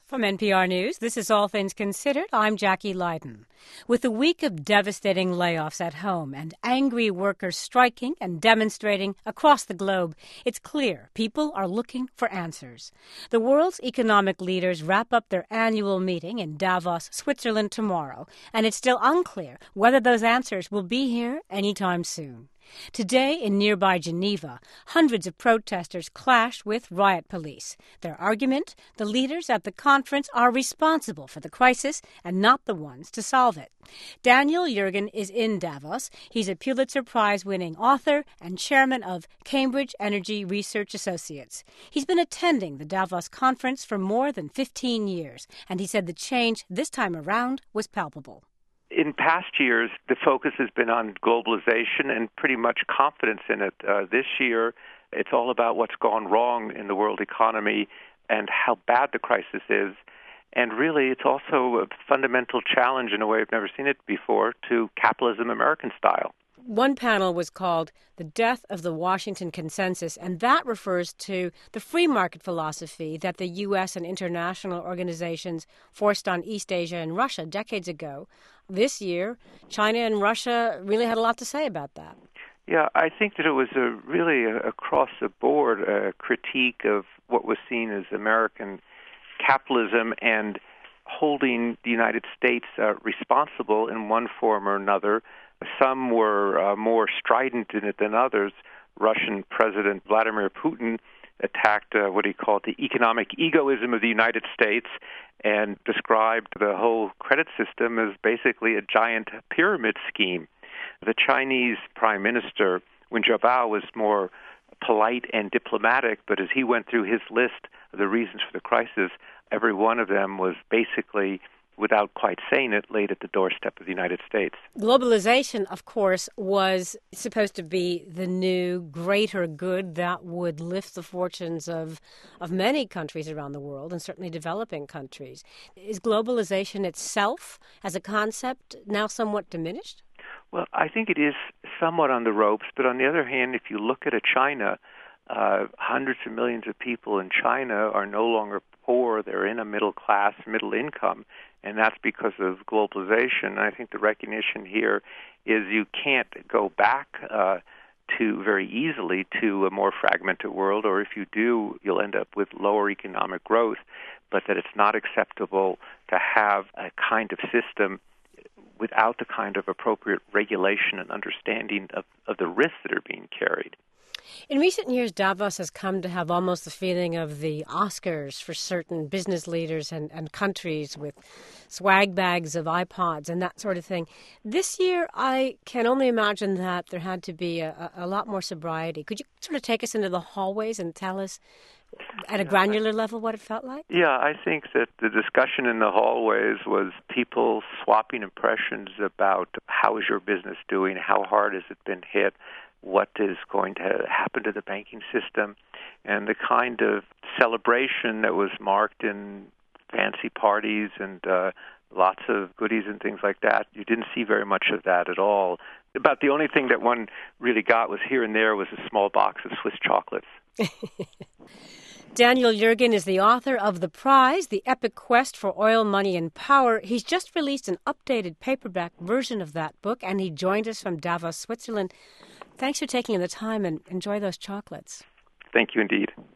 From NPR News, this is All Things Considered. I'm Jackie Leiden. With a week of devastating layoffs at home and angry workers striking and demonstrating across the globe, it's clear people are looking for answers. The world's economic leaders wrap up their annual meeting in Davos, Switzerland tomorrow, and it's still unclear whether those answers will be here anytime soon. Today, in nearby Geneva, hundreds of protesters clashed with riot police. Their argument? The leaders at the conference are responsible for the crisis and not the ones to solve it. Daniel Yergin is in Davos. He's a Pulitzer Prize-winning author and chairman of Cambridge Energy Research Associates. He's been attending the Davos conference for more than 15 years, and he said the change this time around was palpable. In past years, the focus has been on globalization and pretty much confidence in it. This year, it's all about what's gone wrong in the world economy and how bad the crisis is. And really, it's also a fundamental challenge in a way I've never seen it before to capitalism American style. One panel was called The Death of the Washington Consensus, and that refers to the free market philosophy that the U.S. and international organizations forced on East Asia and Russia decades ago. This year, China and Russia really had a lot to say about that. Yeah, I think that it was really across-the-board critique of what was seen as American capitalism and holding the United States responsible in one form or another. Some were more strident in it than others. Russian President Vladimir Putin attacked what he called the economic egoism of the United States and described the whole credit system as basically a giant pyramid scheme. The Chinese Prime Minister, Wen Jiabao, was more polite and diplomatic, but as he went through his list of the reasons for the crisis, every one of them was basically, without quite saying it, laid at the doorstep of the United States. Globalization, of course, was supposed to be the new greater good that would lift the fortunes of many countries around the world, and certainly developing countries. Is globalization itself, as a concept, now somewhat diminished? Well, I think it is somewhat on the ropes, but on the other hand, if you look at China, hundreds of millions of people in China are no longer poor. They're in a middle class, middle income, and that's because of globalization. I think the recognition here is you can't go back to very easily to a more fragmented world, or if you do, you'll end up with lower economic growth, but that it's not acceptable to have a kind of system without the kind of appropriate regulation and understanding of the risks that are being carried. In recent years, Davos has come to have almost the feeling of the Oscars for certain business leaders and countries with swag bags of iPods and that sort of thing. This year, I can only imagine that there had to be a lot more sobriety. Could you sort of take us into the hallways and tell us at a granular level what it felt like? Yeah, I think that the discussion in the hallways was people swapping impressions about how is your business doing, how hard has it been hit, what is going to happen to the banking system, and the kind of celebration that was marked in fancy parties and lots of goodies and things like that. You didn't see very much of that at all. About the only thing that one really got was here and there was a small box of Swiss chocolates. Daniel Yergin is the author of The Prize, The Epic Quest for Oil, Money, and Power. He's just released an updated paperback version of that book, and he joined us from Davos, Switzerland. Thanks for taking the time, and enjoy those chocolates. Thank you indeed.